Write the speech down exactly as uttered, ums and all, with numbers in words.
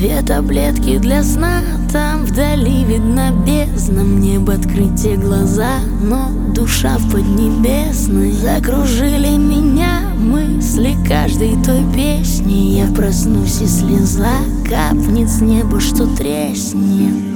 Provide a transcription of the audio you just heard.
Две таблетки для сна, там вдали видна бездна. Мне бы открыть те глаза, но душа в Поднебесной. Закружили меня мысли каждой той песни. Я проснусь, и слеза капнет с неба, что треснет.